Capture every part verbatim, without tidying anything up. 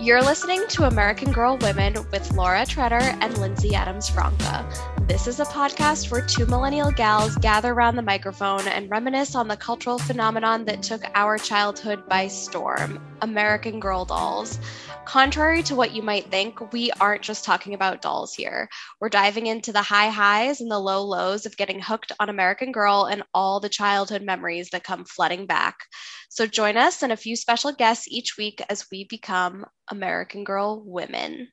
You're listening to American Girl Women with Laura Treader and Lindsay Adams Franca. This is a podcast where two millennial gals gather around the microphone and reminisce on the cultural phenomenon that took our childhood by storm, American Girl dolls. Contrary to what you might think, we aren't just talking about dolls here. We're diving into the high highs and the low lows of getting hooked on American Girl and all the childhood memories that come flooding back. So join us and a few special guests each week as we become American Girl women.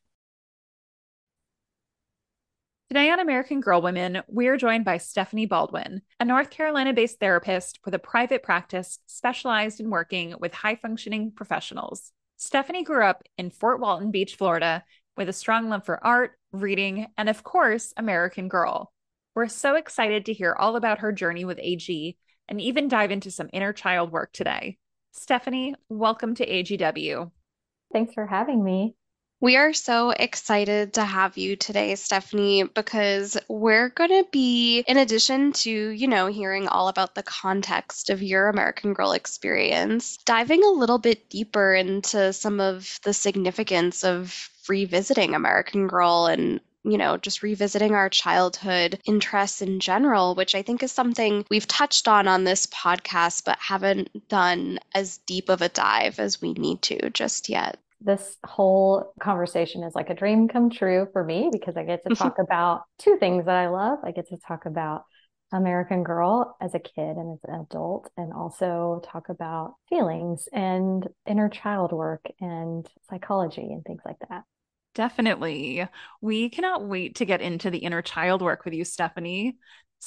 Today on American Girl Women, we're joined by Stephanie Baldwin, a North Carolina-based therapist with a private practice specialized in working with high-functioning professionals. Stephanie grew up in Fort Walton Beach, Florida, with a strong love for art, reading, and of course, American Girl. We're so excited to hear all about her journey with A G and even dive into some inner child work today. Stephanie, welcome to A G W. Thanks for having me. We are so excited to have you today, Stephanie, because we're going to be, in addition to, you know, hearing all about the context of your American Girl experience, diving a little bit deeper into some of the significance of revisiting American Girl and you know, just revisiting our childhood interests in general, which I think is something we've touched on on this podcast, but haven't done as deep of a dive as we need to just yet. This whole conversation is like a dream come true for me because I get to talk about two things that I love. I get to talk about American Girl as a kid and as an adult, and also talk about feelings and inner child work and psychology and things like that. Definitely. We cannot wait to get into the inner child work with you, Stephanie.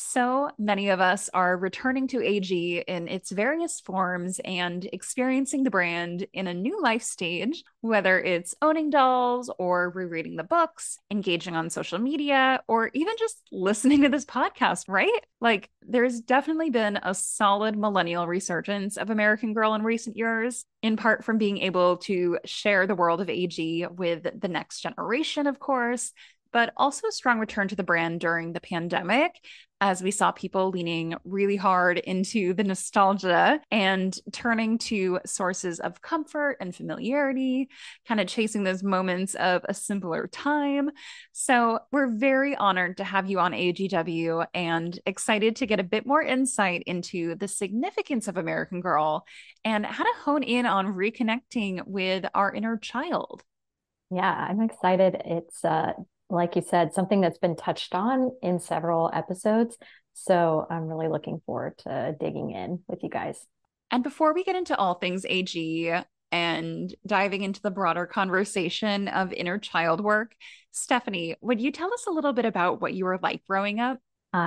So many of us are returning to A G in its various forms and experiencing the brand in a new life stage, whether it's owning dolls or rereading the books, engaging on social media, or even just listening to this podcast, right? Like, there's definitely been a solid millennial resurgence of American Girl in recent years, in part from being able to share the world of A G with the next generation, of course, but also a strong return to the brand during the pandemic, as we saw people leaning really hard into the nostalgia and turning to sources of comfort and familiarity, kind of chasing those moments of a simpler time. So we're very honored to have you on A G W and excited to get a bit more insight into the significance of American Girl and how to hone in on reconnecting with our inner child. Yeah, I'm excited. It's uh like you said, something that's been touched on in several episodes. So I'm really looking forward to digging in with you guys. And before we get into all things A G and diving into the broader conversation of inner child work, Stephanie, would you tell us a little bit about what you were like growing up?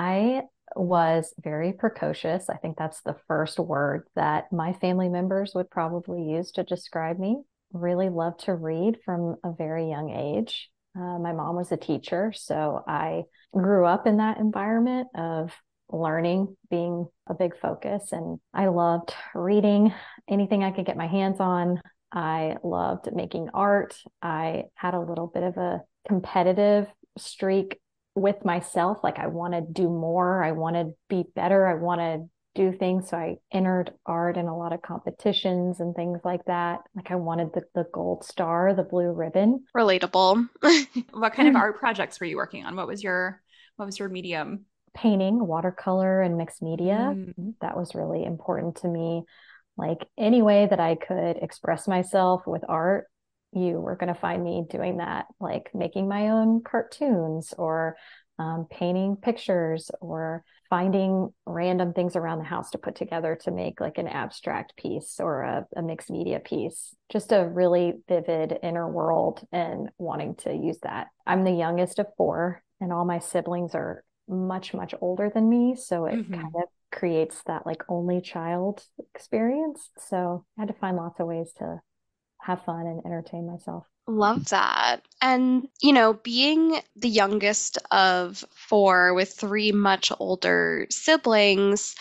I was very precocious. I think that's the first word that my family members would probably use to describe me. Really loved to read from a very young age. Uh, my mom was a teacher, so I grew up in that environment of learning being a big focus. And I loved reading anything I could get my hands on. I loved making art. I had a little bit of a competitive streak with myself. Like I want to do more. I want to be better. I want to do things. So I entered art in a lot of competitions and things like that. Like I wanted the, the gold star, the blue ribbon. Relatable. What kind of art projects were you working on? What was your what was your medium? Painting, watercolor, and mixed media. Mm. That was really important to me. Like any way that I could express myself with art, you were going to find me doing that, like making my own cartoons or um, painting pictures or finding random things around the house to put together to make like an abstract piece or a, a mixed media piece. Just a really vivid inner world and wanting to use that. I'm the youngest of four, and all my siblings are much, much older than me. So it mm-hmm. kind of creates that like only child experience. So I had to find lots of ways to have fun and entertain myself. Love that. And, you know, being the youngest of four with three much older siblings,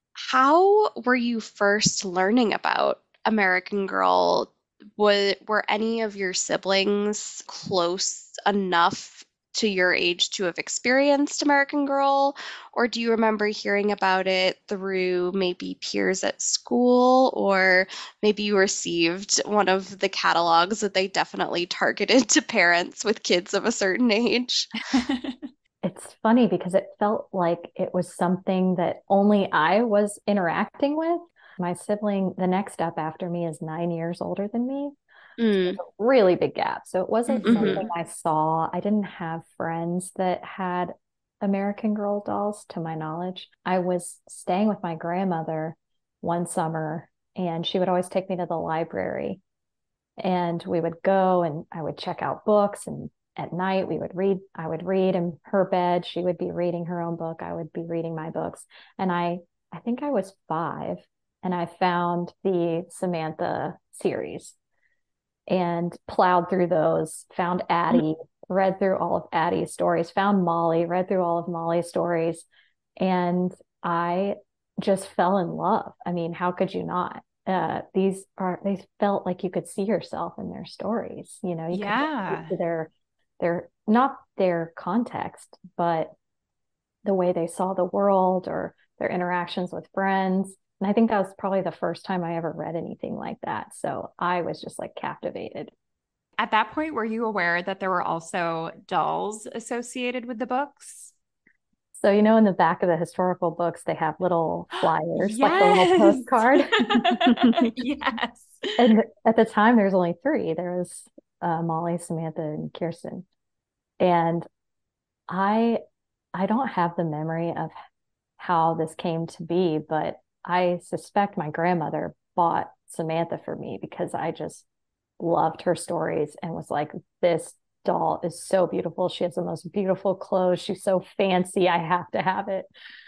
how were you first learning about American Girl? Were, were any of your siblings close enough to your age to have experienced American Girl, or do you remember hearing about it through maybe peers at school, or maybe you received one of the catalogs that they definitely targeted to parents with kids of a certain age? It's funny because it felt like it was something that only I was interacting with. My sibling, the next up after me, is nine years older than me. So Mm. it's a really big gap. So it wasn't Mhm. something I saw. I didn't have friends that had American Girl dolls, to my knowledge. I was staying with my grandmother one summer, and she would always take me to the library. And we would go and I would check out books, and at night we would read. I would read in her bed. She would be reading her own book. I would be reading my books. And I I think I was five, and I found the Samantha series and plowed through those, found Addie, read through all of Addie's stories, found Molly, read through all of Molly's stories, and I just fell in love. I mean, how could you not? Uh, these are they felt like you could see yourself in their stories. You know, you could relate Yeah. to their their not their context, but the way they saw the world or their interactions with friends. And I think that was probably the first time I ever read anything like that. So I was just like captivated. At that point, were you aware that there were also dolls associated with the books? So, you know, in the back of the historical books, they have little flyers, like the little Yes. postcard. Yes. And at the time, there's only three. There was uh, Molly, Samantha, and Kirsten. And I, I don't have the memory of how this came to be, but I suspect my grandmother bought Samantha for me because I just loved her stories and was like, this doll is so beautiful. She has the most beautiful clothes. She's so fancy. I have to have it.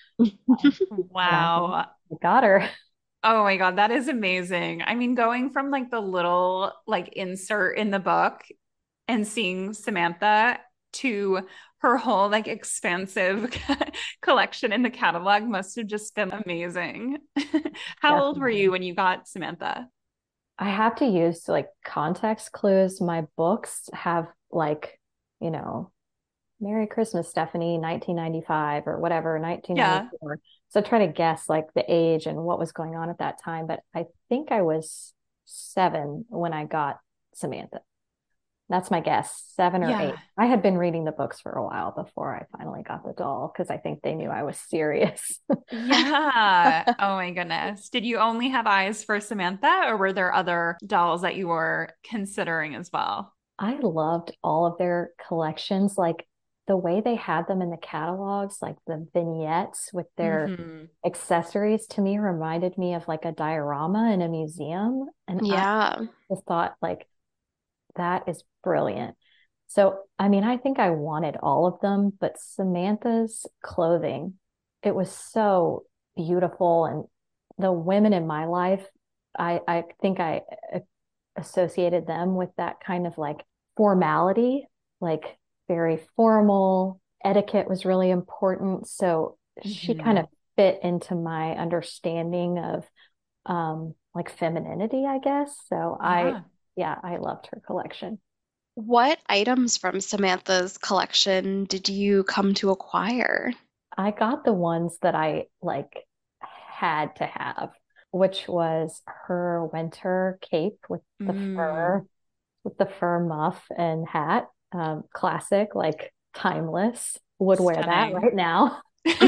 And I Wow. got her. Oh my God, that is amazing. I mean, going from like the little like insert in the book and seeing Samantha to her whole like expansive collection in the catalog must have just been amazing. How old were you Definitely. when you got Samantha? I have to use like context clues. My books have like, you know, Merry Christmas, Stephanie, nineteen ninety-five or whatever, Yeah. nineteen ninety-four. So try to guess like the age and what was going on at that time. But I think I was seven when I got Samantha. That's my guess, seven or eight. Yeah. I had been reading the books for a while before I finally got the doll because I think they knew I was serious. Yeah. Oh my goodness. Did you only have eyes for Samantha, or were there other dolls that you were considering as well? I loved all of their collections, like the way they had them in the catalogs, like the vignettes with their Hmm. accessories to me reminded me of like a diorama in a museum. And I Yeah. just thought like that is brilliant. So, I mean, I think I wanted all of them, but Samantha's clothing, it was so beautiful. And the women in my life, I, I think I uh, associated them with that kind of like formality, like very formal. Etiquette was really important. So she kind Hmm. of fit into my understanding of um like femininity, I guess. So I Yeah. yeah, I loved her collection. What items from Samantha's collection did you come to acquire? I got the ones that I like had to have, which was her winter cape with the Mm, fur, with the fur muff and hat. Um, classic, like timeless. Would wear that stunning. right now.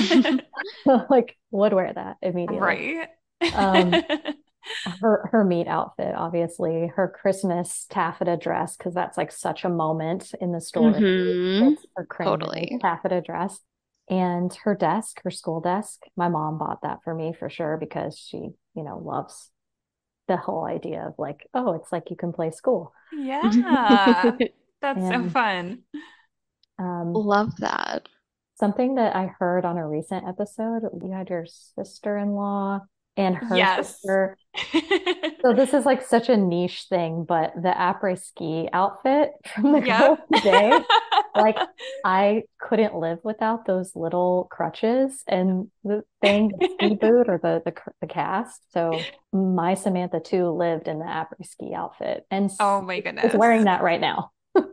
Like would wear that immediately. Right. Um, her her meat outfit, obviously, her Christmas taffeta dress, because that's like such a moment in the story. Hmm. It's her cranberry Totally. taffeta dress. And her desk, her school desk, my mom bought that for me for sure because she, you know, loves the whole idea of like, oh, it's like you can play school. Yeah. That's so And fun. um, Love that. something that I heard on a recent episode, you had your sister-in-law and her Yes. sister. So this is like such a niche thing, but the après-ski outfit from the Yep. girls today, like I couldn't live without those little crutches and the thing, the ski boot or the the, the cast. So my Samantha too lived in the après-ski outfit and Oh my is wearing goodness. that right now.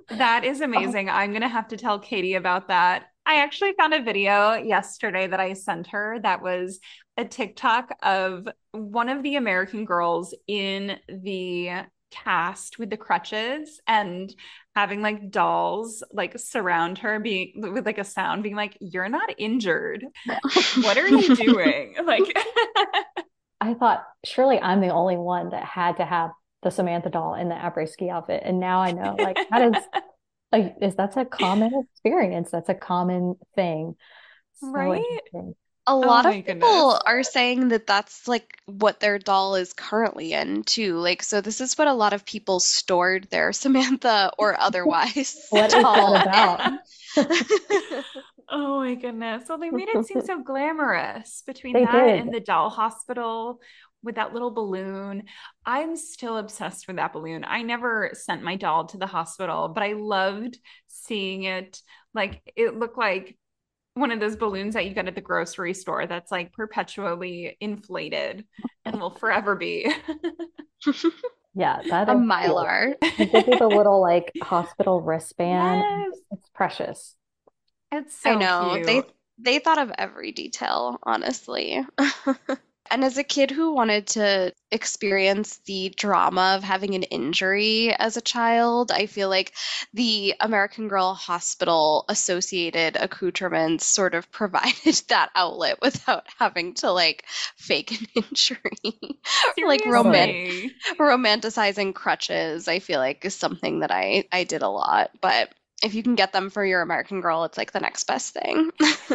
That is amazing. I'm going to have to tell Katie about that. I actually found a video yesterday that I sent her that was a TikTok of one of the American girls in the cast with the crutches and having like dolls like surround her being with like a sound being like, "You're not injured. What are you doing?" Like I thought surely I'm the only one that had to have the Samantha doll in the après-ski outfit. And now I know like that is like is that's a common experience. That's a common thing. So right? interesting. A Oh lot my of goodness. people are saying that that's like what their doll is currently in too. Like, so this is what a lot of people stored their Samantha or otherwise What is that doll about? in. Oh my goodness. Well, they made it seem so glamorous between They that did. and the doll hospital with that little balloon. I'm still obsessed with that balloon. I never sent my doll to the hospital, but I loved seeing it. Like it looked like one of those balloons that you get at the grocery store that's like perpetually inflated and will forever be. Yeah, that A is cute. mylar. They give you the little like hospital wristband. Yes, It's precious. it's I so know. They cute. they thought of every detail, honestly. And as a kid who wanted to experience the drama of having an injury as a child, I feel like the American Girl Hospital associated accoutrements sort of provided that outlet without having to like fake an injury. Or like romant Totally. Seriously. romanticizing crutches, I feel like is something that I I did a lot. But if you can get them for your American Girl, it's like the next best thing.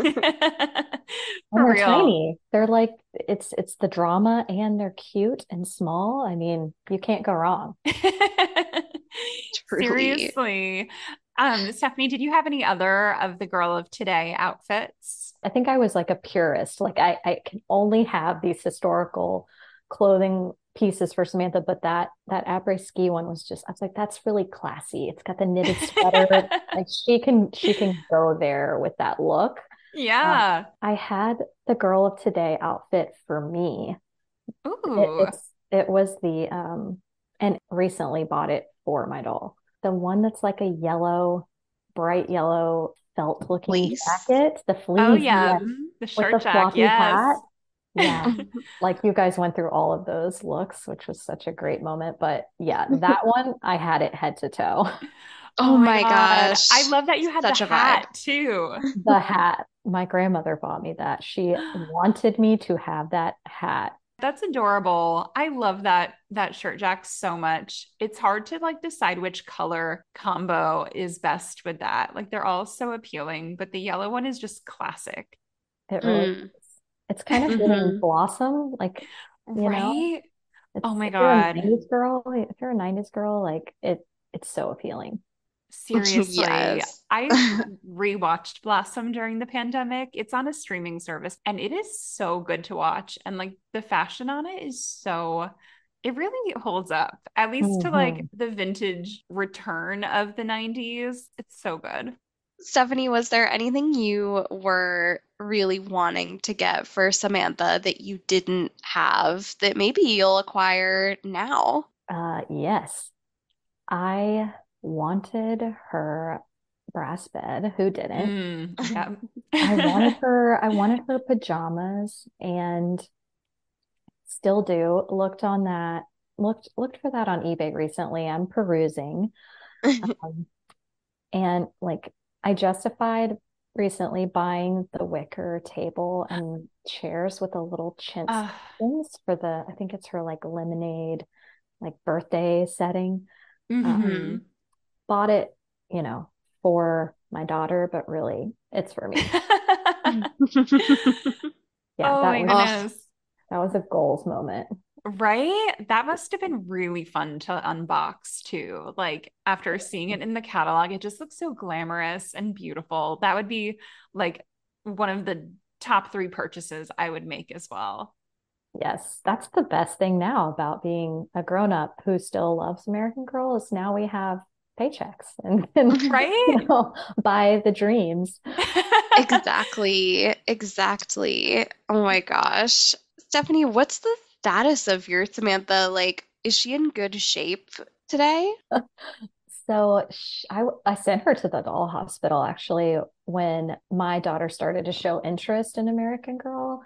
And For they're real. tiny. They're like it's it's the drama and they're cute and small. I mean, you can't go wrong. Truly. Seriously. Um, Stephanie, did you have any other of the girl of today outfits? I think I was like a purist. Like I, I can only have these historical clothing pieces for Samantha, but that that après ski one was just I was like, that's really classy. It's got the knitted sweater. Like she can she can go there with that look. Um, Yeah. I had the girl of today outfit for me. It, Ooh. it's it was the um and recently bought it for my doll. The one that's like a yellow, bright yellow felt looking Fleece. jacket, the Oh fleece, yeah. yes, Mhm. The with shirt the jack. floppy Yes. hat. Yeah. Like you guys went through all of those looks, which was such a great moment. But yeah, that one I had it head to toe. Oh Oh my my God. I gosh. love that you had the Such a vibe. hat too. The hat, my grandmother bought me that. She wanted me to have that hat. That's adorable. I love that that shirt jack so much. It's hard to like decide which color combo is best with that. Like they're all so appealing, but the yellow one is just classic. It really Mm. is. It's kind of giving Hmm. Blossom, like, you know, Right? it's Oh my if you're a God. nineties girl, if you're a nineties girl, like it it's so appealing. Seriously. Yes. I rewatched Blossom during the pandemic. It's on a streaming service and it is so good to watch. And like the fashion on it is so, it really holds up, at least to like Hmm. the vintage return of the nineties. It's so good. Stephanie, was there anything you were really wanting to get for Samantha that you didn't have that maybe you'll acquire now? Uh, yes, I wanted her brass bed. Who didn't? Mm, yeah. I wanted her, I wanted her pajamas and still do. Looked on that, looked looked for that on eBay recently. I'm perusing. Um, and like I justified recently buying the wicker table and chairs with the little chintz Uh, cushions for the, I think it's her like lemonade, like birthday setting. Um, Hmm. mhm. bought it, you know, for my daughter, but really it's for me. Yeah, Oh that my was Oh, goodness. that was a goals moment. Right? That must have been really fun to unbox too. Like after seeing it in the catalog, it just looks so glamorous and beautiful. That would be like one of the top three purchases I would make as well. Yes, that's the best thing now about being a grown up who still loves American Girl is now we have paychecks and can, you Right? know, buy the dreams. exactly. Exactly. Oh my gosh. Stephanie, what's the status of your Samantha? Like, is she in good shape today? So sh I, I sent her to the doll hospital actually when my daughter started to show interest in American Girl.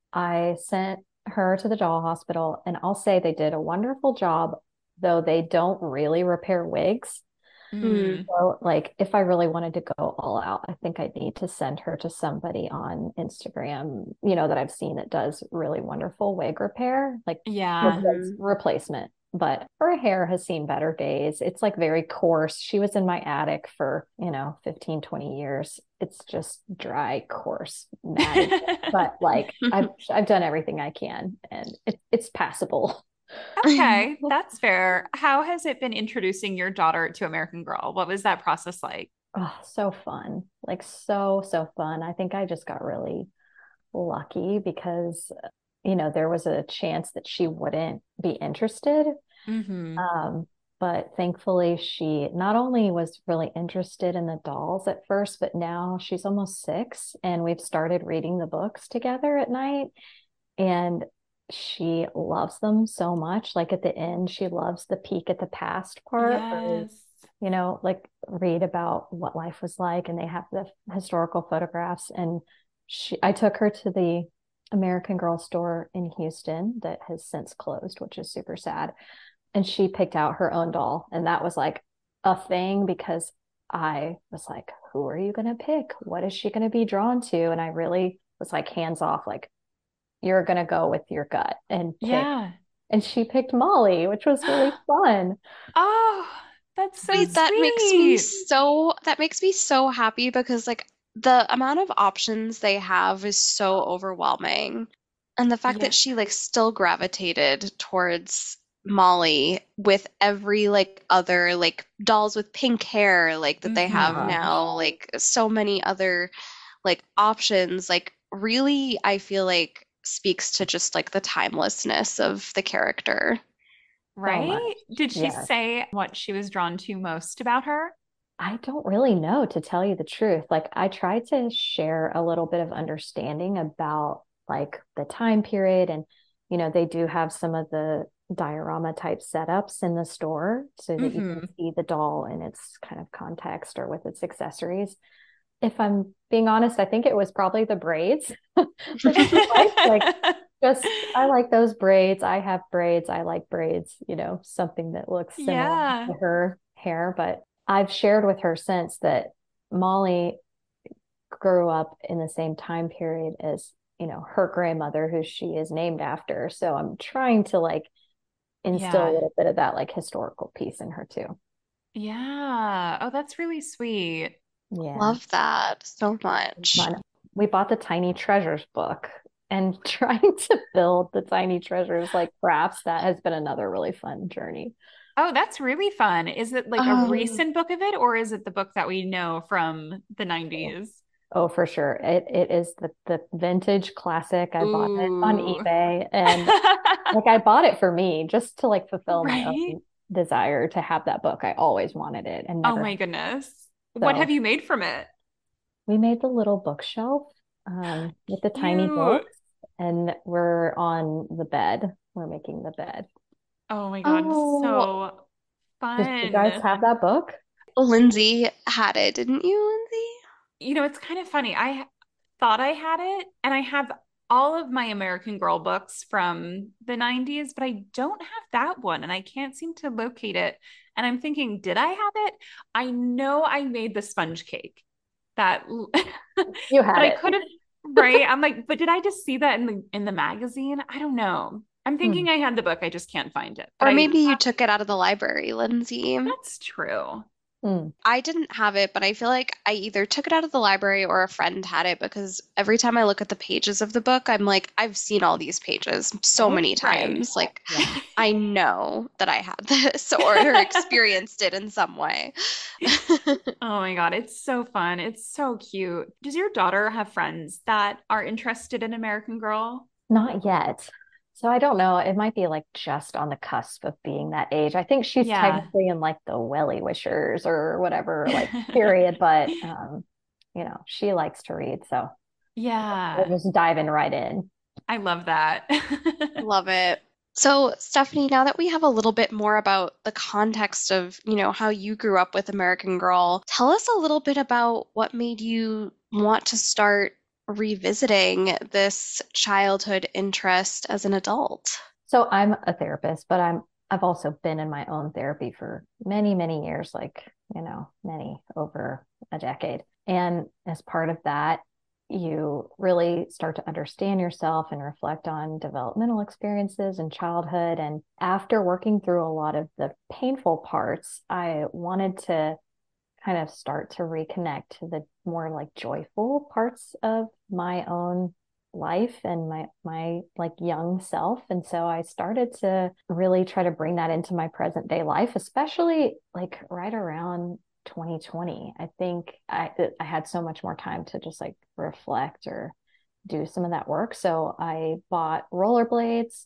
I sent her to the doll hospital, and I'll say they did a wonderful job, though they don't really repair wigs. Mm. So, like, if I really wanted to go all out, I think I'd need to send her to somebody on Instagram, you know, that I've seen that does really wonderful wig repair, like Yeah. replace, Mhm. replacement. But her hair has seen better days. It's like very coarse. She was in my attic for, you know, fifteen, twenty years. It's just dry, coarse, matted. But like I've I've done everything I can, and it, it's passable. Okay, that's fair. How has it been introducing your daughter to American Girl? What was that process like? Oh, so fun. Like so, so fun. I think I just got really lucky because, you know, there was a chance that she wouldn't be interested. Mm-hmm. Um, but thankfully, she not only was really interested in the dolls at first, but now she's almost six and we've started reading the books together at night. And she loves them so much. Like at the end, she loves the peek at the past part where, Yes. you know, like read about what life was like, and they have the historical photographs. And she, I took her to the American Girl store in Houston that has since closed, which is super sad. And she picked out her own doll, and that was like a thing because I was like, "Who are you going to pick? What is she going to be drawn to?" And I really was like hands off, like you're going to go with your gut and pick. Yeah. And she picked Molly, which was really fun. Oh, that's so Wait, that makes me sweet. so that makes me so happy because like the amount of options they have is so overwhelming. And the fact Yeah. that she like still gravitated towards Molly with every like other like dolls with pink hair like that they have Mm-hmm. Gosh. now, like so many other like options, like really I feel like speaks to just like the timelessness of the character. So much. Right? Did she Yes. say what she was drawn to most about her? I don't really know, to tell you the truth. Like I tried to share a little bit of understanding about like the time period, and you know, they do have some of the diorama type setups in the store so that you can Mm-hmm. see the doll in its kind of context or with its accessories. If I'm being honest, I think it was probably the braids that she liked. Like just I like those braids. I have braids. I like braids, you know, something that looks similar Yeah. to her hair. But I've shared with her since that Molly grew up in the same time period as, you know, her grandmother, who she is named after. So I'm trying to like instill a Yeah. little bit of that like historical piece in her too. Yeah. Oh, that's really sweet. Yeah. Love that so much. Fun. We bought the Tiny Treasures book, and trying to build the Tiny Treasures like crafts, that has been another really fun journey. Oh, that's really fun. Is it like a Um, recent book of it, or is it the book that we know from the nineties? Oh, for sure. It it is the the vintage classic. I bought it on Ooh. eBay, and like I bought it for me just to like fulfill my Right? own desire to have that book. I always wanted it and Oh never my had. goodness. What have So you made from it? we made the little bookshelf um, with the tiny Cute. books, and we're on the bed. We're making the bed. Oh my God, oh, so Did you guys fun. have that book? Lindsay had it, didn't you, Lindsay? You know, it's kind of funny. I thought I had it, and I have all of my American Girl books from the nineties, but I don't have that one, and I can't seem to locate it. And I'm thinking, did I have it? I know I made the sponge cake that, but You had I it. could have, right? I'm like, but did I just see that in the in the magazine? I don't know. I'm Hmm. thinking I had the book, I just can't find it. But Or I, maybe you took it out of the library, Lindsay. that's true. Hmm. I didn't have it, but I feel like I either took it out of the library or a friend had it because every time I look at the pages of the book, I'm like, I've seen all these pages so Oh, many Right. times. Like, yeah. I know that I had this or experienced it in some way. Oh my God, it's so fun. It's so cute. Does your daughter have friends that are interested in American Girl? Not yet. So I don't know. It might be like just on the cusp of being that age. I think she's Yeah. technically in like the Welly Wishers or whatever, like period. But um, you know, she likes to read, so we're Yeah. just diving right in. I love that. Love it. So, Stephanie, now that we have a little bit more about the context of, you know, how you grew up with American Girl, tell us a little bit about what made you want to start revisiting this childhood interest as an adult. So I'm a therapist, but I'm I've also been in my own therapy for many, many years, like, you know, many over a decade. And as part of that, you really start to understand yourself and reflect on developmental experiences in childhood. And after working through a lot of the painful parts, I wanted to kind of start to reconnect to the more like joyful parts of my own life and my my like young self. And so I started to really try to bring that into my present day life, especially like right around twenty twenty. I think I I had so much more time to just like reflect or do some of that work. So I bought rollerblades.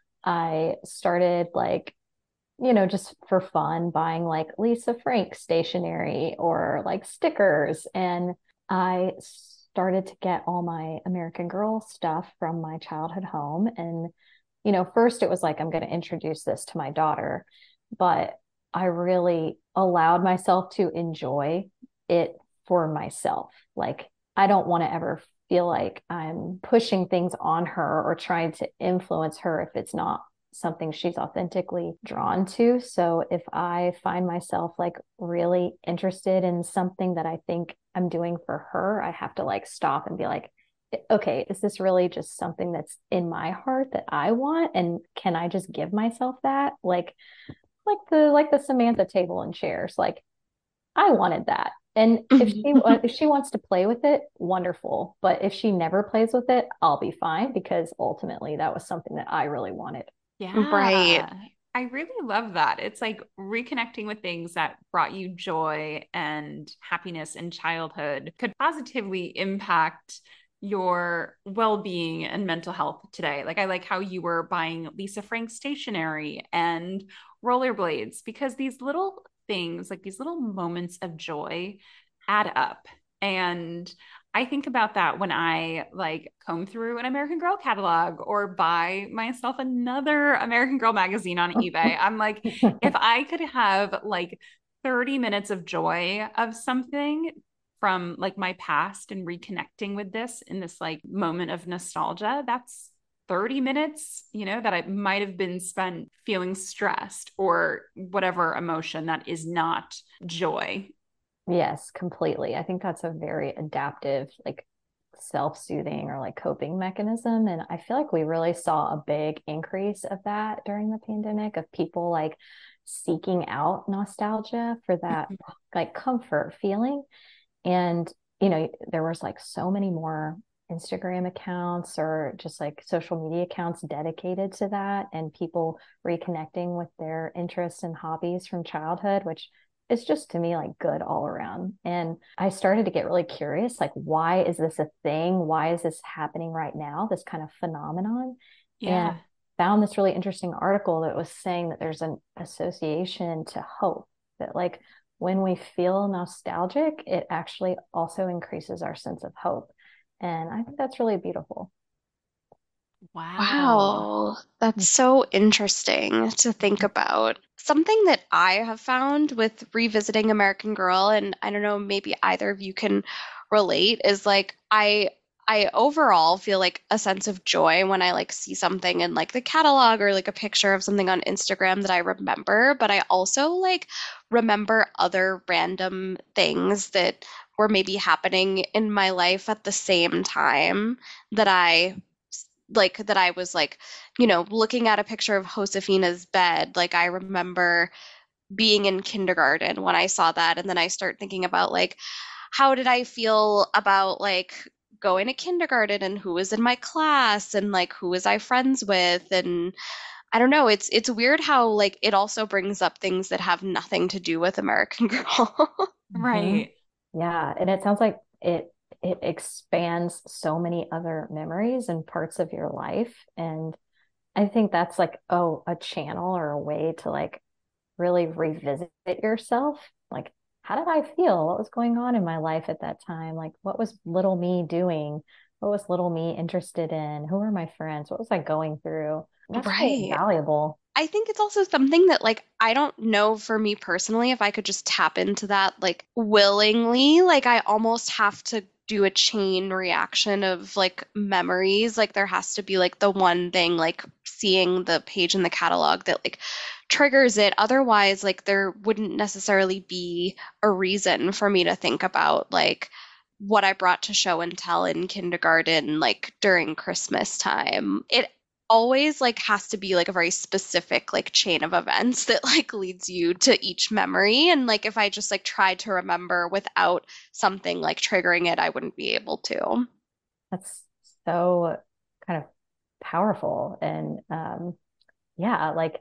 I started like, you know, just for fun, buying like Lisa Frank stationery or like stickers. And I started to get all my American Girl stuff from my childhood home. And, you know, first it was like, I'm going to introduce this to my daughter, but I really allowed myself to enjoy it for myself. Like, I don't want to ever feel like I'm pushing things on her or trying to influence her if it's not something she's authentically drawn to. So if I find myself like really interested in something that I think I'm doing for her, I have to like stop and be like, okay, is this really just something that's in my heart that I want? And can I just give myself that? Like, like the like the Samantha table and chairs. Like, I wanted that. And if she if she wants to play with it, wonderful. But if she never plays with it, I'll be fine because ultimately that was something that I really wanted. Right. Yeah. I really love that. It's like reconnecting with things that brought you joy and happiness in childhood could positively impact your well-being and mental health today. Like I like how you were buying Lisa Frank stationery and rollerblades because these little things, like these little moments of joy add up. And I think about that when I like comb through an American Girl catalog or buy myself another American Girl magazine on eBay. I'm like, if I could have like thirty minutes of joy of something from like my past and reconnecting with this in this like moment of nostalgia, that's thirty minutes, you know, that I might have been spent feeling stressed or whatever emotion that is not joy. Yes, completely. I think that's a very adaptive, like self-soothing or like coping mechanism. And I feel like we really saw a big increase of that during the pandemic of people like seeking out nostalgia for that like comfort feeling. And, you know, there was like so many more Instagram accounts or just like social media accounts dedicated to that and people reconnecting with their interests and hobbies from childhood, which is just to me like good all around. And I started to get really curious, like, why is this a thing? Why is this happening right now? This kind of phenomenon. And Yeah. found this really interesting article that was saying that there's an association to hope, that like when we feel nostalgic, it actually also increases our sense of hope. And I think that's really beautiful. Wow. Wow, that's so interesting to think about. Something that I have found with revisiting American Girl, and I don't know, maybe either of you can relate, is like I I overall feel like a sense of joy when I like see something in like the catalog or like a picture of something on Instagram that I remember, but I also like remember other random things that were maybe happening in my life at the same time that I like that I was like, you know, looking at a picture of Josefina's bed. Like I remember being in kindergarten when I saw that. And then I start thinking about like, how did I feel about like going to kindergarten and who was in my class and like who was I friends with? And I don't know, it's it's weird how like it also brings up things that have nothing to do with American Girl. Mhm. Right. Yeah, and it sounds like it it expands so many other memories and parts of your life. And I think that's like, oh, a channel or a way to like really revisit yourself. Like, how did I feel? What was going on in my life at that time? Like, what was little me doing? What was little me interested in? Who were my friends? What was I going through? That's really Right. valuable. I think it's also something that, like, I don't know for me personally if I could just tap into that, like, willingly. Like, I almost have to do a chain reaction of, like, memories. Like, there has to be, like, the one thing, like, seeing the page in the catalog that, like, triggers it. Otherwise, like, there wouldn't necessarily be a reason for me to think about, like, what I brought to show and tell in kindergarten, like, during Christmas time. It always like has to be like a very specific like chain of events that like leads you to each memory, and like if I just like tried to remember without something like triggering it, I wouldn't be able to. That's so kind of powerful and um yeah, like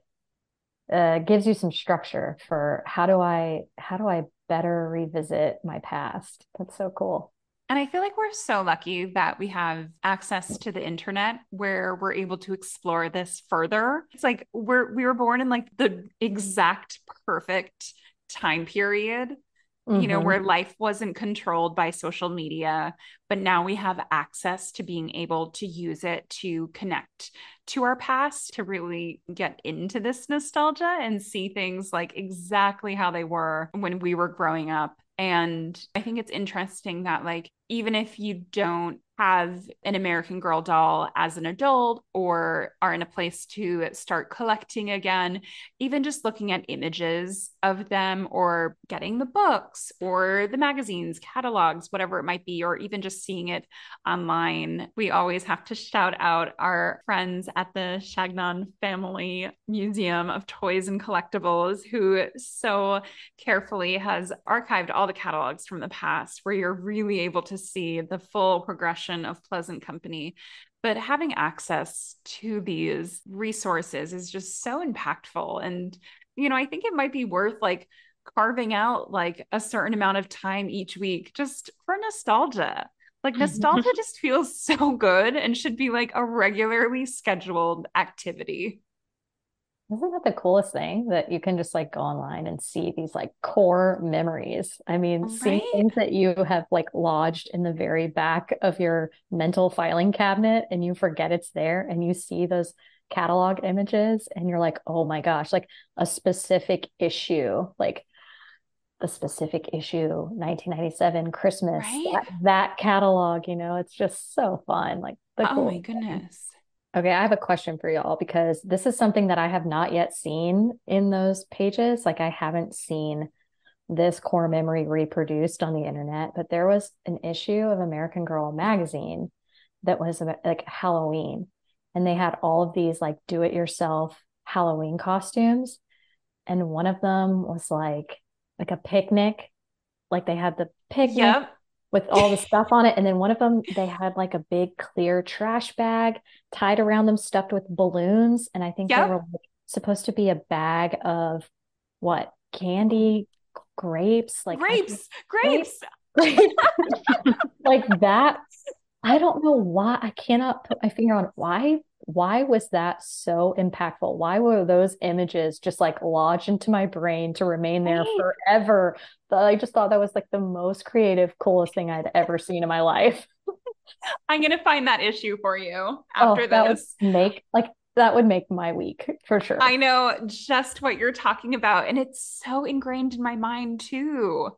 uh gives you some structure for how do I how do I better revisit my past. That's so cool. And I feel like we're so lucky that we have access to the internet where we're able to explore this further. It's like we're we were born in like the exact perfect time period, you know, Hmm. where life wasn't controlled by social media, but now we have access to being able to use it to connect to our past, to really get into this nostalgia and see things like exactly how they were when we were growing up. And I think it's interesting that, like, even if you don't have an American Girl doll as an adult or are in a place to start collecting again, even just looking at images of them or getting the books or the magazines, catalogs, whatever it might be, or even just seeing it online. We always have to shout out our friends at the Chagnon Family Museum of Toys and Collectibles, who so carefully has archived all the catalogs from the past, where you're really able to see the full progression of Pleasant Company. But having access to these resources is just so impactful. And, you know, I think it might be worth like carving out like a certain amount of time each week just for nostalgia. Like nostalgia just feels so good and should be like a regularly scheduled activity. Isn't that the coolest thing that you can just like go online and see these like core memories? I mean, seeing Right? things that you have like lodged in the very back of your mental filing cabinet and you forget it's there and you see those catalog images and you're like, oh my gosh, like a specific issue, like the specific issue, nineteen ninety-seven Christmas, Right? that, that catalog, you know, it's just so fun. Like the Oh my cool thing. goodness. Okay, I have a question for y'all because this is something that I have not yet seen in those pages. Like I haven't seen this core memory reproduced on the internet, but there was an issue of American Girl magazine that was about, like Halloween, and they had all of these like do-it-yourself Halloween costumes, and one of them was like like a picnic, like they had the picnic Yep. with all the stuff on it. And then one of them, they had like a big clear trash bag tied around them, stuffed with balloons. And I think they were Yep. like, supposed to be a bag of what? Candy, grapes, like I Grapes. grapes, Grapes. grapes, like that. I don't know why. I cannot put my finger on why. Why was that so impactful? Why were those images just like lodged into my brain to remain there Right. forever? But I just thought that was like the most creative, coolest thing I'd ever seen in my life. I'm going to find that issue for you Oh, after that would this. make like that would make my week for sure. I know just what you're talking about. And it's so ingrained in my mind too.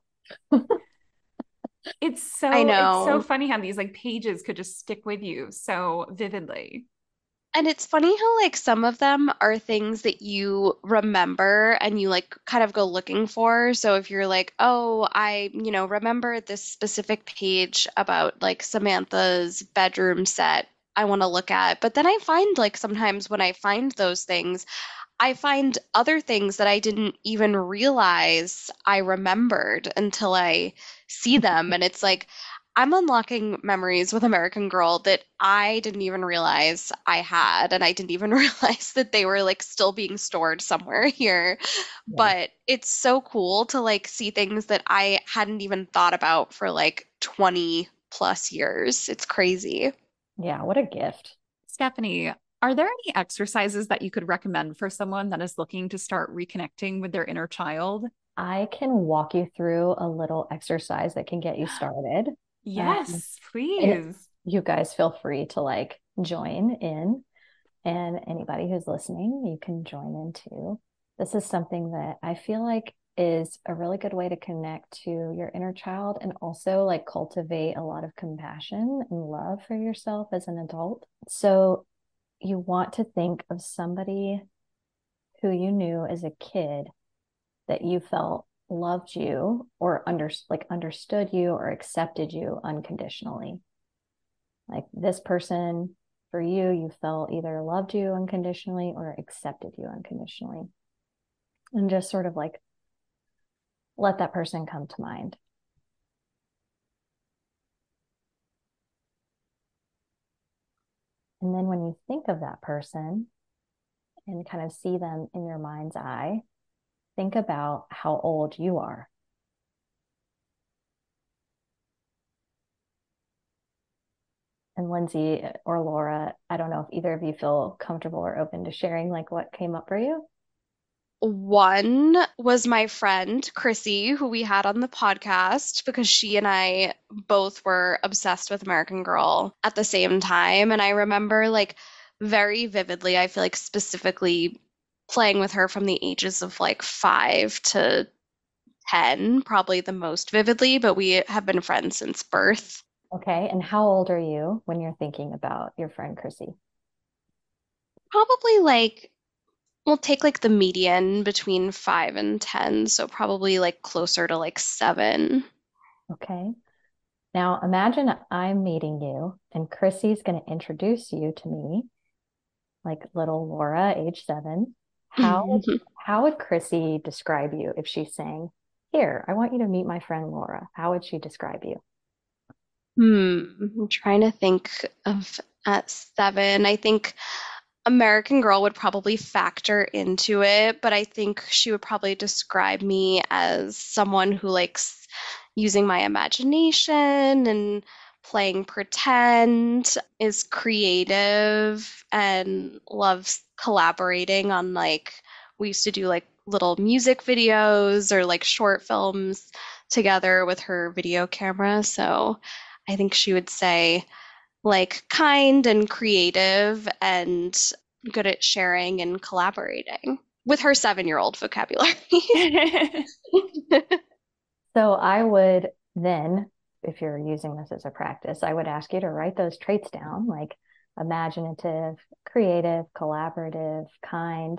It's I so, it's so know. funny how these like pages could just stick with you so vividly. And it's funny how like some of them are things that you remember and you like kind of go looking for. So if you're like, oh, I, you know, remember this specific page about like Samantha's bedroom set I want to look at. But then I find like sometimes when I find those things, I find other things that I didn't even realize I remembered until I see them. And it's like, I'm unlocking memories with American Girl that I didn't even realize I had. And I didn't even realize that they were like still being stored somewhere here. Yeah. But it's so cool to like see things that I hadn't even thought about for like twenty plus years. It's crazy. Yeah, what a gift. Stephanie, are there any exercises that you could recommend for someone that is looking to start reconnecting with their inner child? I can walk you through a little exercise that can get you started. Um, Yes, and please. you guys feel free to like join in. And anybody who's listening, you can join in too. This is something that I feel like is a really good way to connect to your inner child and also like cultivate a lot of compassion and love for yourself as an adult. So you want to think of somebody who you knew as a kid that you felt loved you or under like understood you or accepted you unconditionally. Like this person for you, you felt either loved you unconditionally or accepted you unconditionally. And just sort of like let that person come to mind. And then when you think of that person and kind of see them in your mind's eye, think about how old you are. And Lindsay or Laura, I don't know if either of you feel comfortable or open to sharing like what came up for you. One was my friend Chrissy, who we had on the podcast because she and I both were obsessed with American Girl at the same time. And I remember like very vividly, I feel like specifically playing with her from the ages of like five to ten, probably the most vividly, but we have been friends since birth. Okay. And how old are you when you're thinking about your friend Chrissy? Probably like, we'll take like the median between five and ten, so probably like closer to like seven. Okay. Now imagine I'm meeting you and Chrissy's going to introduce you to me, like little Laura, age seven. How how would Chrissy describe you if she's saying, "Here, I want you to meet my friend Laura"? How would she describe you? Hmm, I'm trying to think of at seven. I think American Girl would probably factor into it, but I think she would probably describe me as someone who likes using my imagination and playing pretend, is creative, and loves collaborating on like, we used to do like little music videos or like short films together with her video camera. So I think she would say like kind and creative and good at sharing and collaborating with her seven-year-old vocabulary. So I would then, if you're using this as a practice, I would ask you to write those traits down, like imaginative, creative, collaborative, kind,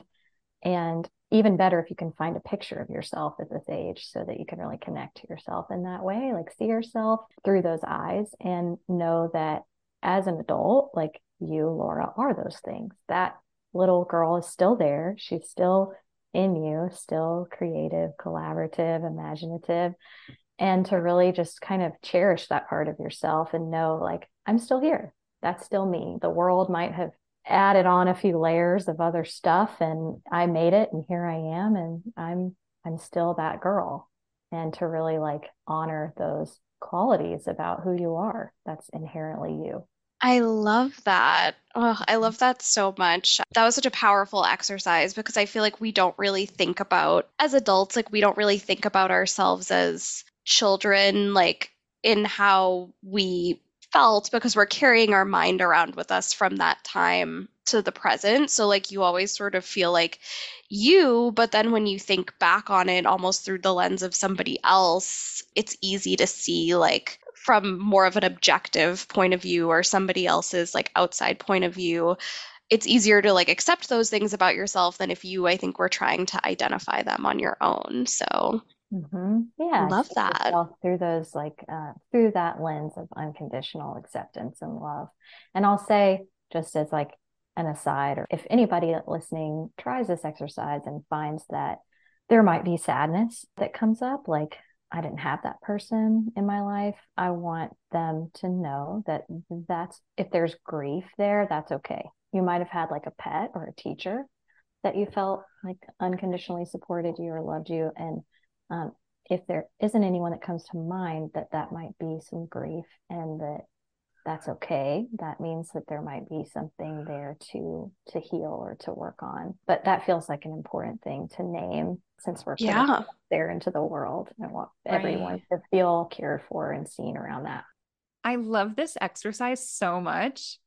and even better if you can find a picture of yourself at this age so that you can really connect to yourself in that way, like see yourself through those eyes and know that as an adult, like you, Laura, are those things. That little girl is still there. She's still in you, still creative, collaborative, imaginative, and to really just kind of cherish that part of yourself and know, like, I'm still here. That's still me. The world might have added on a few layers of other stuff and I made it and here I am and I'm I'm still that girl. And to really like honor those qualities about who you are. That's inherently you. I love that. Oh, I love that so much. That was such a powerful exercise because I feel like we don't really think about, as adults, like we don't really think about ourselves as children, like in how we felt because we're carrying our mind around with us from that time to the present. So, like, you always sort of feel like you, but then when you think back on it almost through the lens of somebody else, it's easy to see, like, from more of an objective point of view or somebody else's like outside point of view, it's easier to like accept those things about yourself than if you, I think, were trying to identify them on your own. So mm-hmm. Yeah, love that. through those like uh, through that lens of unconditional acceptance and love. And I'll say, just as like an aside, or if anybody listening tries this exercise and finds that there might be sadness that comes up, like I didn't have that person in my life, I want them to know that that's, if there's grief there, that's okay. You might have had like a pet or a teacher that you felt like unconditionally supported you or loved you. And um, if there isn't anyone that comes to mind, that that might be some grief and that that's okay. That means that there might be something there to to heal or to work on. But that feels like an important thing to name since we're putting Yeah. it there into the world. I want Right. everyone to feel cared for and seen around that. I love this exercise so much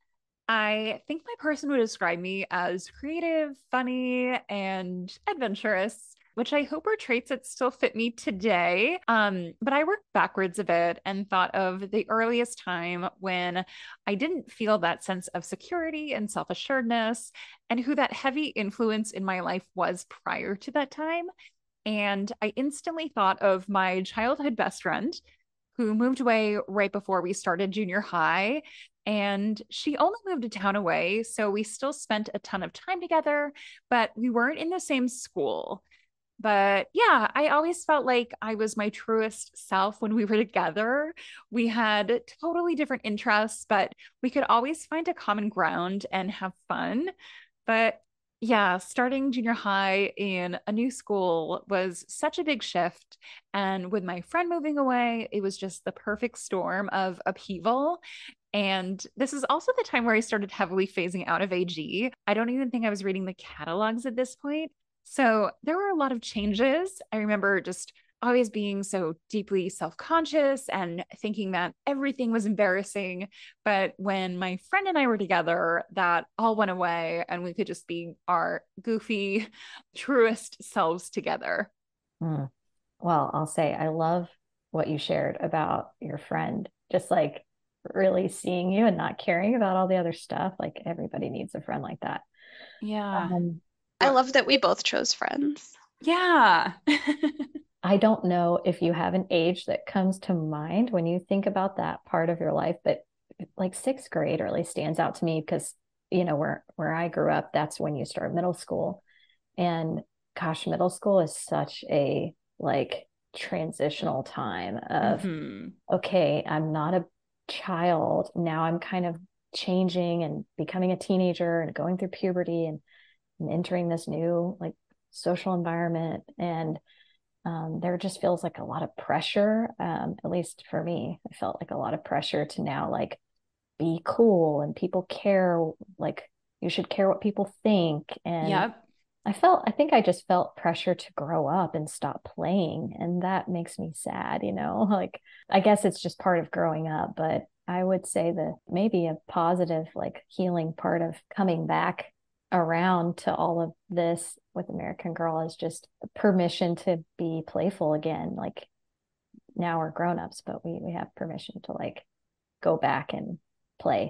I think my person would describe me as creative, funny, and adventurous, which I hope are traits that still fit me today. Um, but I worked backwards a bit and thought of the earliest time when I didn't feel that sense of security and self assuredness, and who that heavy influence in my life was prior to that time. And I instantly thought of my childhood best friend who moved away right before we started junior high. And she only moved a town away. So we still spent a ton of time together, but we weren't in the same school. But yeah, I always felt like I was my truest self when we were together. We had totally different interests, but we could always find a common ground and have fun. But yeah, starting junior high in a new school was such a big shift. And with my friend moving away, it was just the perfect storm of upheaval. And this is also the time where I started heavily phasing out of A G. I don't even think I was reading the catalogs at this point. So there were a lot of changes. I remember just always being so deeply self-conscious and thinking that everything was embarrassing. But when my friend and I were together, that all went away and we could just be our goofy, truest selves together. Mm. Well, I'll say I love what you shared about your friend, just like really seeing you and not caring about all the other stuff. Like everybody needs a friend like that. Yeah. Um, I love that we both chose friends. Yeah. I don't know if you have an age that comes to mind when you think about that part of your life, but like sixth grade really stands out to me because, you know, where where I grew up, that's when you start middle school. And gosh, middle school is such a like transitional time of, Mm-hmm. okay, I'm not a child. Now I'm kind of changing and becoming a teenager and going through puberty and, and entering this new like social environment. And um, there just feels like a lot of pressure. Um, at least for me, I felt like a lot of pressure to now like be cool and people care, like you should care what people think. And Yep. I felt, I think I just felt pressure to grow up and stop playing. And that makes me sad, you know, like I guess it's just part of growing up. But I would say that maybe a positive, like healing part of coming back around to all of this with American Girl is just permission to be playful again. Like now we're grown-ups, but we we have permission to like go back and play.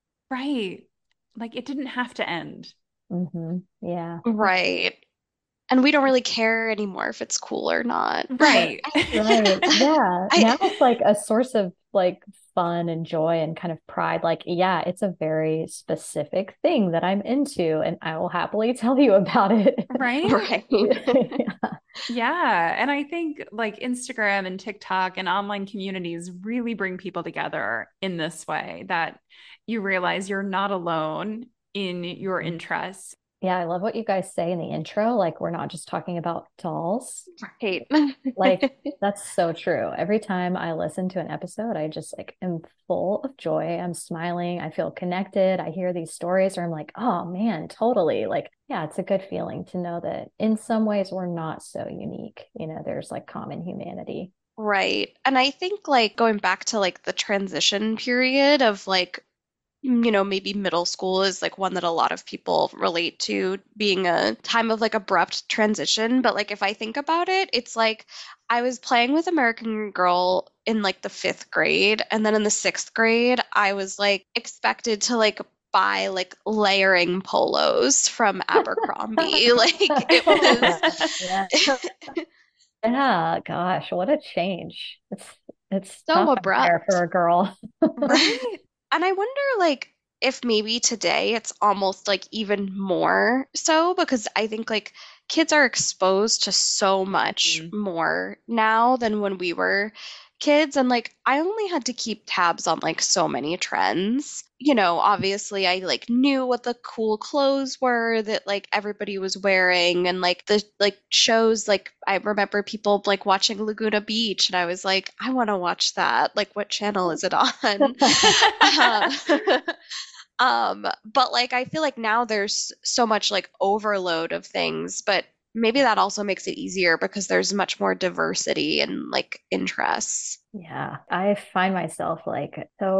Right. Like it didn't have to end. Mm-hmm. Yeah. Right. And we don't really care anymore if it's cool or not. Right. Right. Yeah. Now I, it's like a source of like fun and joy and kind of pride. Like, yeah, it's a very specific thing that I'm into, and I will happily tell you about it. Right. right. Yeah. Yeah. And I think like Instagram and TikTok and online communities really bring people together in this way that you realize you're not alone in your interests. Yeah, I love what you guys say in the intro. Like, we're not just talking about dolls. Right. Like, that's so true. Every time I listen to an episode, I just like am full of joy. I'm smiling. I feel connected. I hear these stories where I'm like, oh man, totally. Like, yeah, it's a good feeling to know that in some ways we're not so unique. You know, there's like common humanity. Right. And I think like going back to like the transition period of like you know, maybe middle school is like one that a lot of people relate to being a time of like abrupt transition. But like if I think about it, it's like I was playing with American Girl in like the fifth grade. And then in the sixth grade, I was like expected to like buy like layering polos from Abercrombie. Like it was Yeah. Yeah, gosh, what a change. It's it's so tough out there abrupt. for a girl. Right. And I wonder, like, if maybe today it's almost like even more so because I think like kids are exposed to so much Mm. more now than when we were kids. And like, I only had to keep tabs on like so many trends. You know, obviously, I like knew what the cool clothes were that like everybody was wearing, and like the like shows. Like, I remember people like watching Laguna Beach, and I was like, I want to watch that. Like, what channel is it on? Uh, um, but like I feel like now there's so much like overload of things, but maybe that also makes it easier because there's much more diversity and like interests. Yeah, I find myself like so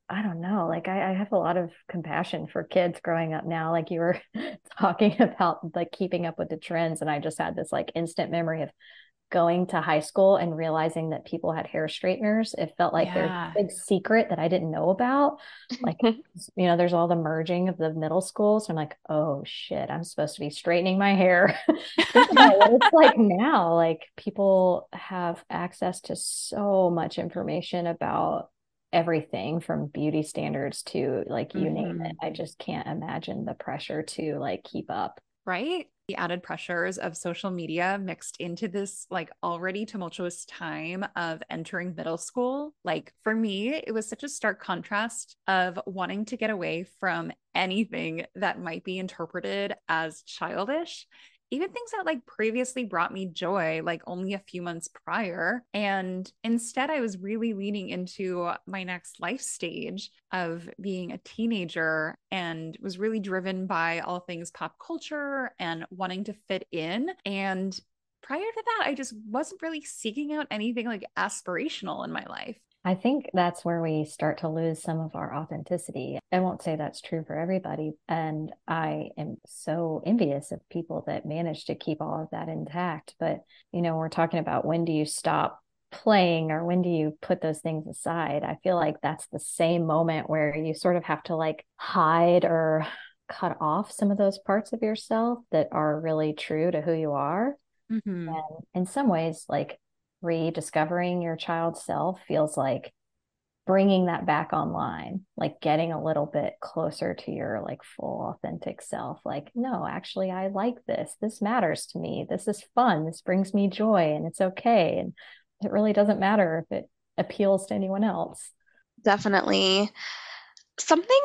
I don't know, like I, I have a lot of compassion for kids growing up now. Like you were talking about like keeping up with the trends. And I just had this like instant memory of going to high school and realizing that people had hair straighteners. It felt like there's Yeah. a big secret that I didn't know about. Like, you know, there's all the merging of the middle schools. So I'm like, oh shit, I'm supposed to be straightening my hair. Think about what it's like now. Like people have access to so much information about everything from beauty standards to like you name Mhm. it. I just can't imagine the pressure to like keep up. Right? The added pressures of social media mixed into this like already tumultuous time of entering middle school. Like for me, it was such a stark contrast of wanting to get away from anything that might be interpreted as childish, even things that like previously brought me joy, like only a few months prior. And instead, I was really leaning into my next life stage of being a teenager and was really driven by all things pop culture and wanting to fit in. And prior to that, I just wasn't really seeking out anything like aspirational in my life. I think that's where we start to lose some of our authenticity. I won't say that's true for everybody. And I am so envious of people that manage to keep all of that intact. But, you know, we're talking about when do you stop playing or when do you put those things aside? I feel like that's the same moment where you sort of have to like hide or cut off some of those parts of yourself that are really true to who you are. Mm-hmm. And in some ways, like rediscovering your child's self feels like bringing that back online, like getting a little bit closer to your like full authentic self. Like, no, actually, I like this. This matters to me. This is fun. This brings me joy and it's okay. And it really doesn't matter if it appeals to anyone else. Definitely. Something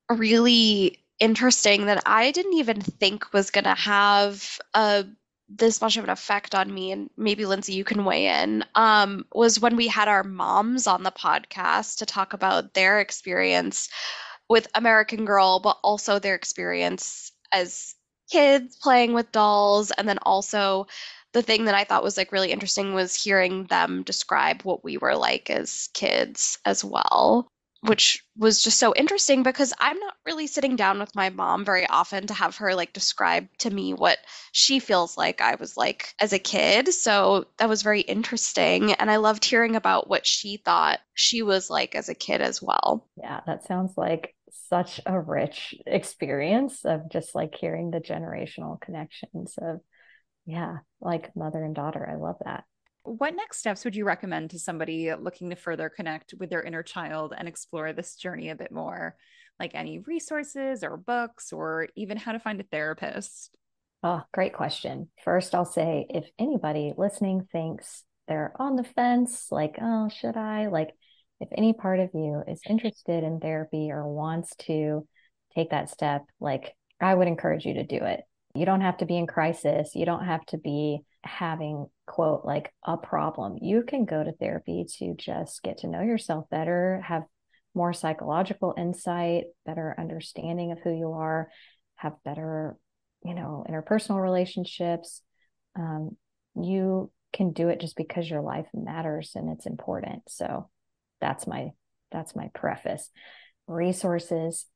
really interesting that I didn't even think was going to have a this much of an effect on me, and maybe Lindsay, you can weigh in, um, was when we had our moms on the podcast to talk about their experience with American Girl, but also their experience as kids playing with dolls. And then also the thing that I thought was like really interesting was hearing them describe what we were like as kids as well, which was just so interesting because I'm not really sitting down with my mom very often to have her like describe to me what she feels like I was like as a kid. So that was very interesting. And I loved hearing about what she thought she was like as a kid as well. Yeah, that sounds like such a rich experience of just like hearing the generational connections of, yeah, like mother and daughter. I love that. What next steps would you recommend to somebody looking to further connect with their inner child and explore this journey a bit more? Like any resources or books, or even how to find a therapist? Oh, great question. First, I'll say if anybody listening thinks they're on the fence, like, oh, should I? Like, if any part of you is interested in therapy or wants to take that step, like, I would encourage you to do it. You don't have to be in crisis. You don't have to be having, quote, like a problem. You can go to therapy to just get to know yourself better, have more psychological insight, better understanding of who you are, have better, you know, interpersonal relationships. Um, you can do it just because your life matters and it's important. So that's my that's my preface. Resources.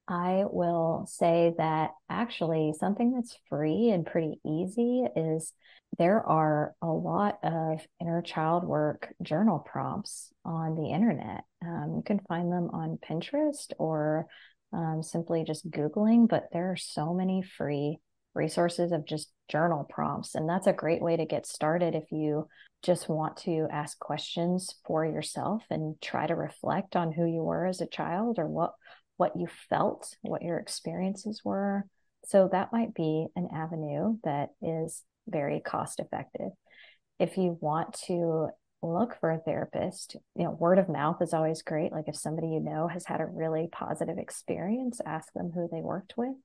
I will say that actually something that's free and pretty easy is there are a lot of inner child work journal prompts on the internet. Um, you can find them on Pinterest or um, simply just Googling, but there are so many free resources of just journal prompts. And that's a great way to get started if you just want to ask questions for yourself and try to reflect on who you were as a child or what what you felt, what your experiences were. So that might be an avenue that is very cost effective. If you want to look for a therapist, you know, word of mouth is always great. Like if somebody you know has had a really positive experience, ask them who they worked with.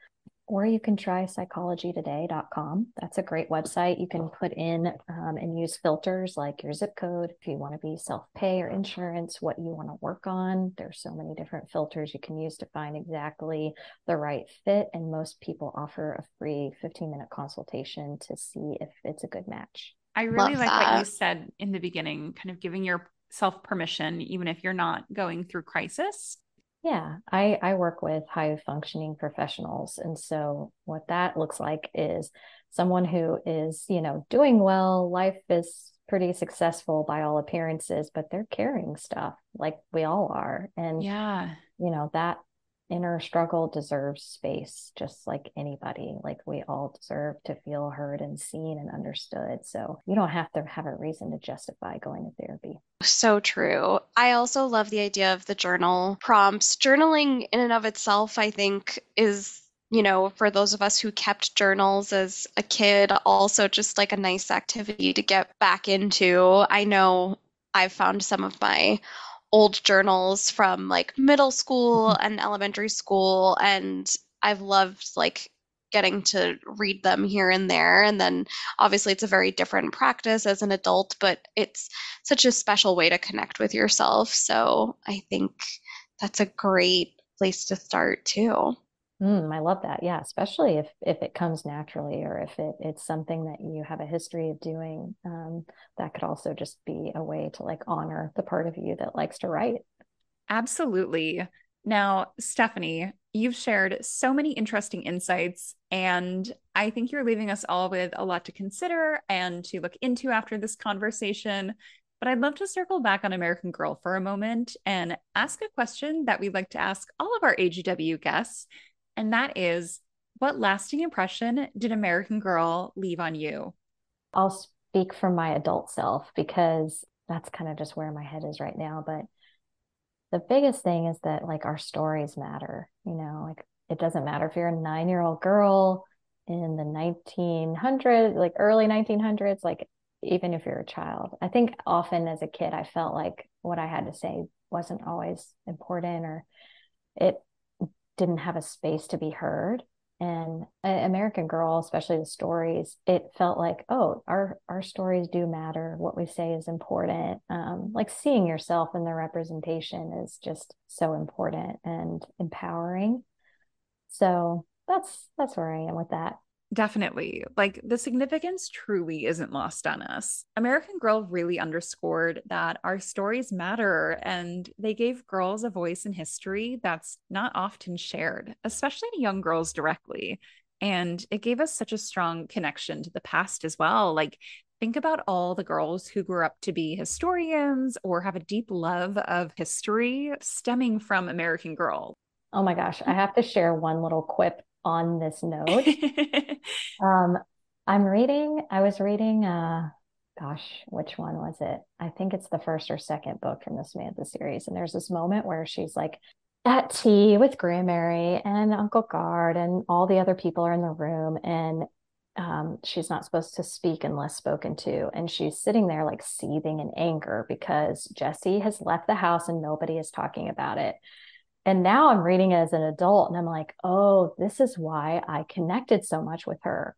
Or you can try psychology today dot com. That's a great website. You can put in um, and use filters like your zip code. If you want to be self-pay or insurance, what you want to work on. There's so many different filters you can use to find exactly the right fit. And most people offer a free fifteen minute consultation to see if it's a good match. I really Love like what you that. said in the beginning, kind of giving yourself permission, even if you're not going through crisis, Yeah, I, I work with high functioning professionals. And so what that looks like is someone who is, you know, doing well, life is pretty successful by all appearances, but they're carrying stuff like we all are. And, Yeah. you know, that inner struggle deserves space, just like anybody. Like we all deserve to feel heard and seen and understood. So you don't have to have a reason to justify going to therapy. So true. I also love the idea of the journal prompts. Journaling in and of itself, I think, is, you know, for those of us who kept journals as a kid, also just like a nice activity to get back into. I know I've found some of my old journals from like middle school and elementary school, and I've loved like getting to read them here and there. And then obviously it's a very different practice as an adult, but it's such a special way to connect with yourself. So I think that's a great place to start too. Mm, I love that. Yeah, especially if if it comes naturally or if it it's something that you have a history of doing. Um, that could also just be a way to like honor the part of you that likes to write. Absolutely. Now, Stephanie, you've shared so many interesting insights, and I think you're leaving us all with a lot to consider and to look into after this conversation. But I'd love to circle back on American Girl for a moment and ask a question that we'd like to ask all of our A G W guests. And that is, what lasting impression did American Girl leave on you? I'll speak from my adult self because that's kind of just where my head is right now. But the biggest thing is that like our stories matter, you know, like it doesn't matter if you're a nine year old girl in the nineteen hundreds, like early nineteen hundreds, like even if you're a child. I think often as a kid, I felt like what I had to say wasn't always important or it didn't have a space to be heard. And American Girl, especially the stories, it felt like, oh, our our stories do matter. What we say is important. Um, like seeing yourself in the representation is just so important and empowering. So that's that's where I am with that. Definitely. Like the significance truly isn't lost on us. American Girl really underscored that our stories matter and they gave girls a voice in history that's not often shared, especially to young girls directly. And it gave us such a strong connection to the past as well. Like, think about all the girls who grew up to be historians or have a deep love of history stemming from American Girl. Oh my gosh, I have to share one little quip on this note. um, I'm reading, I was reading, uh, gosh, which one was it? I think it's the first or second book from the Samantha series. And there's this moment where she's like at tea with Grandmary and Uncle Guard and all the other people are in the room. And um, she's not supposed to speak unless spoken to. And she's sitting there like seething in anger because Jesse has left the house and nobody is talking about it. And now I'm reading it as an adult and I'm like, oh, this is why I connected so much with her.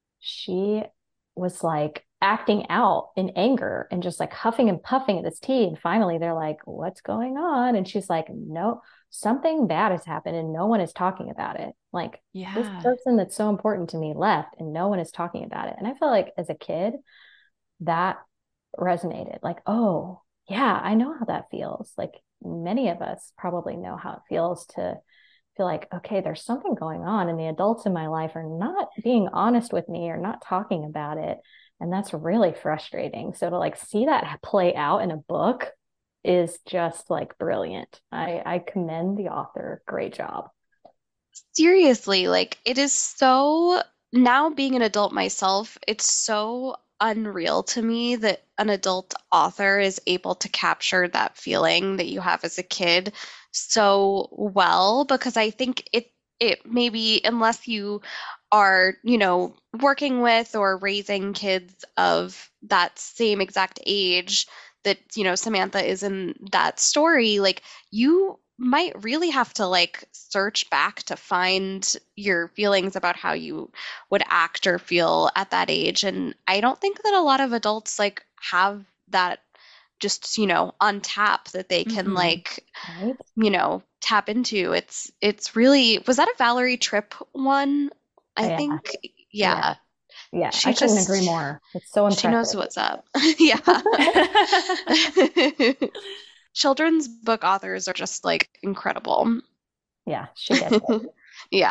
She was like acting out in anger and just like huffing and puffing at this tea. And finally they're like, what's going on? And she's like, no, something bad has happened and no one is talking about it. Like Yeah. this person that's so important to me left and no one is talking about it. And I feel like as a kid, that resonated. Like, oh, yeah, I know how that feels. Like many of us probably know how it feels to feel like, okay, there's something going on and the adults in my life are not being honest with me or not talking about it. And that's really frustrating. So to like see that play out in a book is just like brilliant. I, I commend the author. Great job. Seriously, like it is so, now being an adult myself, it's so unreal to me that an adult author is able to capture that feeling that you have as a kid so well, because I think it it maybe unless you are, you know, working with or raising kids of that same exact age that, you know, Samantha is in that story, like you might really have to like search back to find your feelings about how you would act or feel at that age. And I don't think that a lot of adults like have that just, you know, on tap that they can Mhm. like, Right? you know, tap into. It's it's really, was that a Valerie Tripp one? I Yeah. think, Yeah. yeah. Yeah. She I couldn't just agree more. It's so she knows impressive. what's up. Yeah. children's book authors are just like incredible. Yeah, she gets it. Yeah.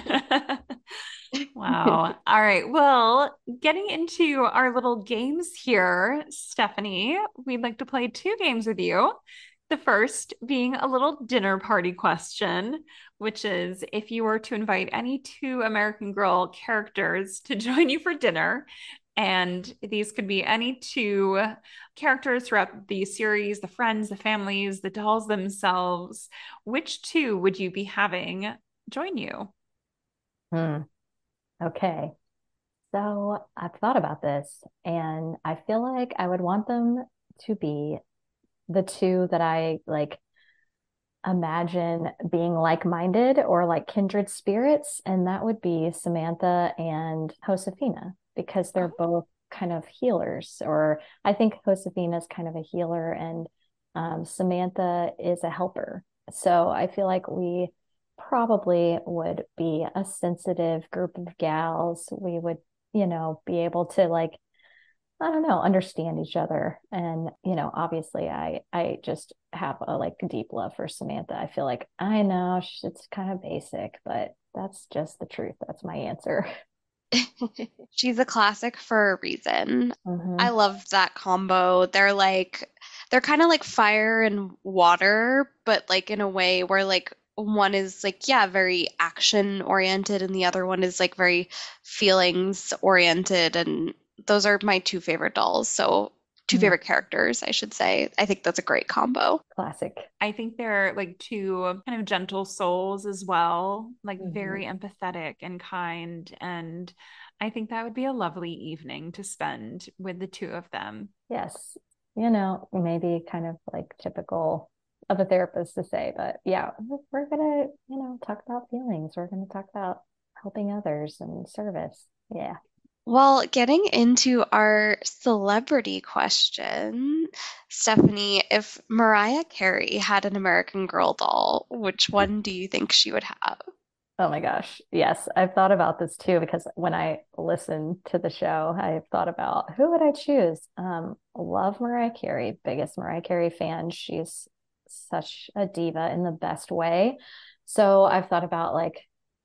Wow. All right. Well, getting into our little games here, Stephanie, we'd like to play two games with you. The first being a little dinner party question, which is if you were to invite any two American Girl characters to join you for dinner, and these could be any two characters throughout the series, the friends, the families, the dolls themselves, which two would you be having join you? Hmm. Okay. So I've thought about this, and I feel like I would want them to be the two that I like imagine being like-minded or like kindred spirits, and that would be Samantha and Josefina, because they're both kind of healers, or I think Josefina is kind of a healer and um, Samantha is a helper. So I feel like we probably would be a sensitive group of gals. We would, you know, be able to like, I don't know, understand each other. And, you know, obviously I, I just have a like deep love for Samantha. I feel like I know it's kind of basic, but that's just the truth. That's my answer. She's a classic for a reason. Mm-hmm. I love that combo. They're like, they're kind of like fire and water, but like in a way where like one is like, yeah, very action oriented, and the other one is like very feelings oriented. And those are my two favorite dolls. So two Mm. favorite characters, I should say. I think that's a great combo. Classic. I think they're like two kind of gentle souls as well, like Mhm. very empathetic and kind. And I think that would be a lovely evening to spend with the two of them. Yes. You know, maybe kind of like typical of a therapist to say, but yeah, we're gonna, you know, talk about feelings. We're gonna talk about helping others and service. Yeah. Well, getting into our celebrity question, Stephanie, if Mariah Carey had an American Girl doll, which one do you think she would have? Oh my gosh. Yes, I've thought about this too, because when I listen to the show, I've thought about who would I choose? Um, love Mariah Carey, biggest Mariah Carey fan. She's such a diva in the best way. So I've thought about like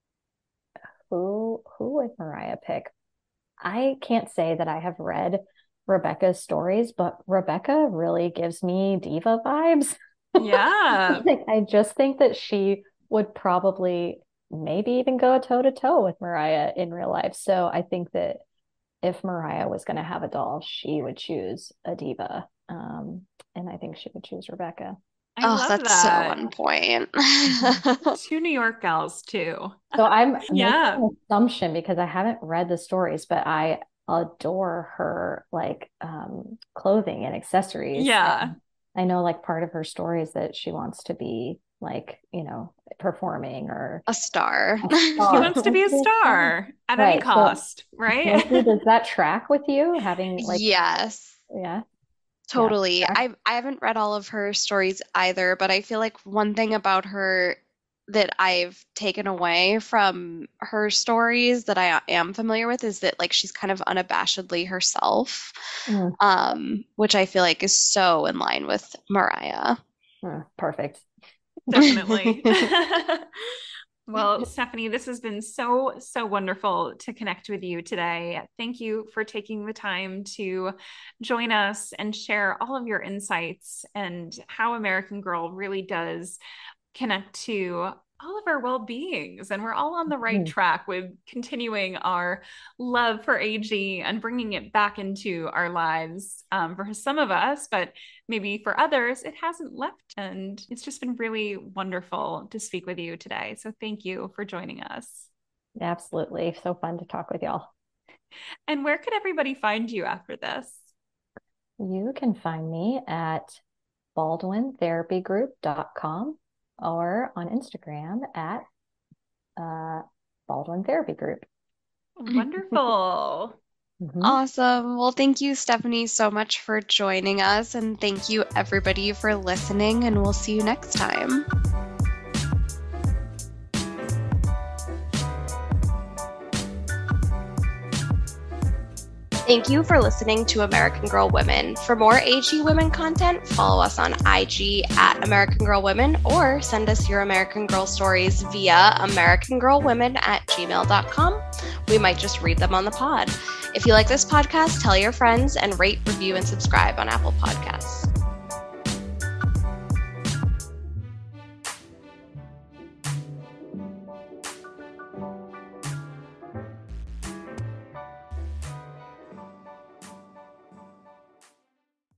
who who would Mariah pick? I can't say that I have read Rebecca's stories, but Rebecca really gives me diva vibes. Yeah. Like, I just think that she would probably maybe even go toe to toe with Mariah in real life. So I think that if Mariah was going to have a doll, she would choose a diva. Um, and I think she would choose Rebecca. I Oh, love that's so that. on point. Two New York gals too. So I'm Yeah. making an assumption because I haven't read the stories, but I adore her like um, clothing and accessories. Yeah. And I know like part of her story is that she wants to be like, you know, performing or A star. a She star. wants to be a star at any Right. So, cost, right? Nancy, does that track with you having like, Yes, yeah, totally. yeah, I I haven't read all of her stories either, but I feel like one thing about her that I've taken away from her stories that I am familiar with is that like she's kind of unabashedly herself, Mm, um, which I feel like is so in line with Mariah. mm, perfect. Definitely. Well, Stephanie, this has been so, so wonderful to connect with you today. Thank you for taking the time to join us and share all of your insights and how American Girl really does connect to all of our well-beings. And we're all on the right Mm. track with continuing our love for A G and bringing it back into our lives um, for some of us, but maybe for others, it hasn't left. And it's just been really wonderful to speak with you today. So thank you for joining us. Absolutely. So fun to talk with y'all. And where could everybody find you after this? You can find me at baldwin therapy group dot com or on Instagram at uh, Baldwin Therapy Group. Wonderful. Mhm. Awesome. Well, thank you, Stephanie, so much for joining us. And thank you, everybody, for listening. And we'll see you next time. Thank you for listening to American Girl Women. For more A G Women content, follow us on I G at American Girl Women or send us your American Girl stories via americangirlwomen at gmail dot com. We might just read them on the pod. If you like this podcast, tell your friends and rate, review, and subscribe on Apple Podcasts.